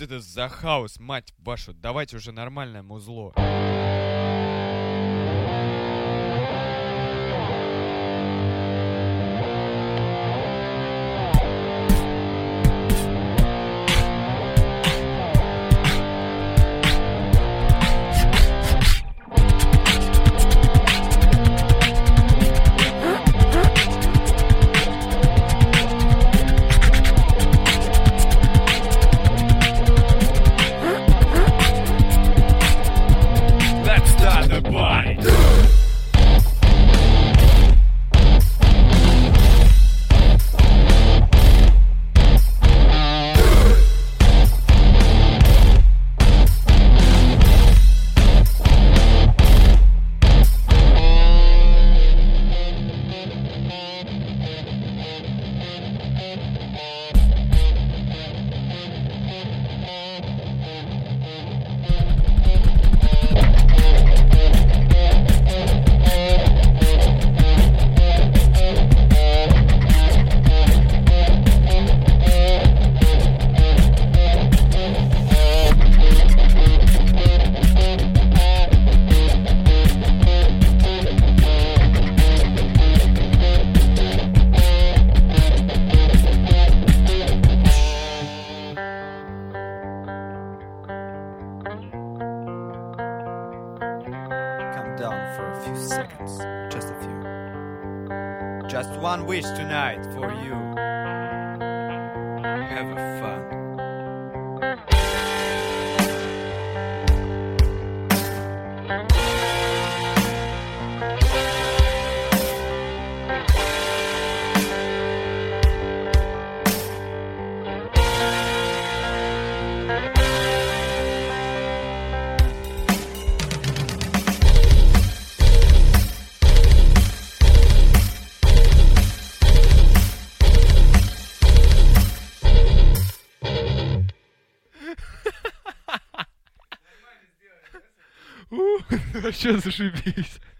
это за хаос, мать вашу? Давайте уже нормальное музло. Let's start the party. Calm down for a few seconds. Just a few. Just one wish tonight for you. Have a fun. Вообще зашибись.